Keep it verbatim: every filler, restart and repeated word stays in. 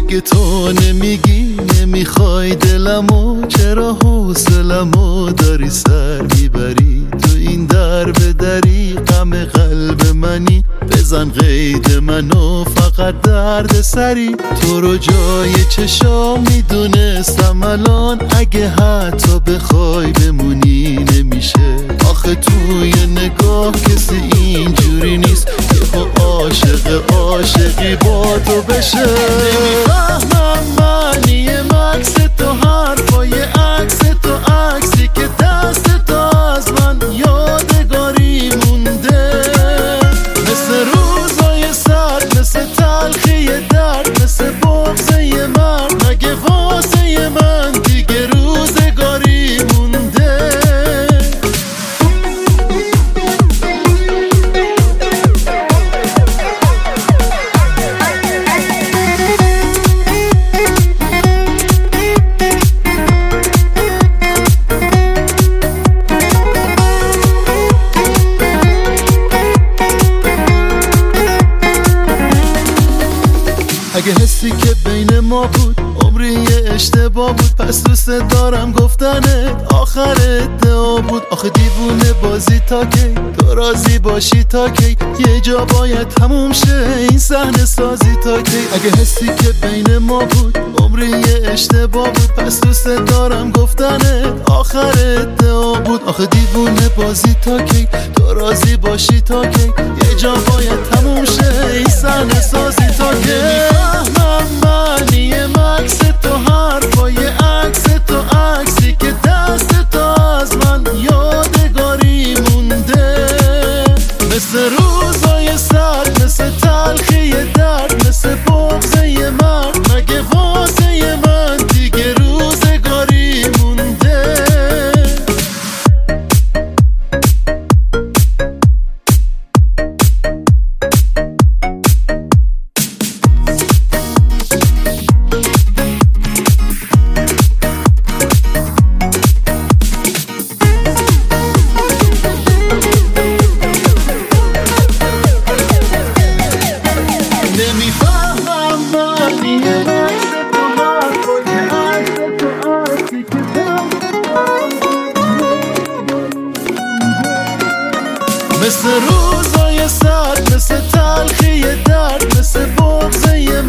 اگه تو نمیگی نمیخوای دلمو، چرا حوصلمو داری سر میبری؟ تو این در به دری غم قلب منی، بزن قید منو فقط درد سری. تو رو جای چشام میدونستم الان، اگه حتی بخوای بمونی نمیشه. آخه توی نگاه کسی اینجوری نیست که عاشق عاشقی با تو بشه. نمیفهمم معنی مکس تو، حرفای عکس تو، عکسی که دست تو از من یادگاری مونده. مثل روزای سرد، مثل تلخی درد، مثل بغضه مرد، مگه واسه من دیگه روزگاری مونده؟ اگه حسی که بین ما بود عمری یه اشتباه بود، پس دوست دارم گفتنت آخر ادعا بود. آخه دیوونه بازی تا کی، تو راضی باشی تا کی؟ یه جا باید تموم شه این صحنه سازی تا کی؟ اگه حسی که بین ما بود عمری یه اشتباه بود، پس دوست دارم گفتنت آخر ادعا بود. آخه دیوونه بازی تا کی، تو راضی باشی تا کی؟ یه جا باید تموم شه این صحنه سازی تا کی؟ نمیفهمم معنی مکس تو، حرفای عکس تو، عکسی که دست تو از من یادگاری مونده. مثل روزای سرد، مثل تلخی درد، مثل بغضه مرد، مگه واسه من دیگه روزگاری مونده؟ نمیفهمم معنی مکس تو، حرفای عکس تو، عکسی که مثل روزای سرد، مثل تلخی درد، مثل بغضه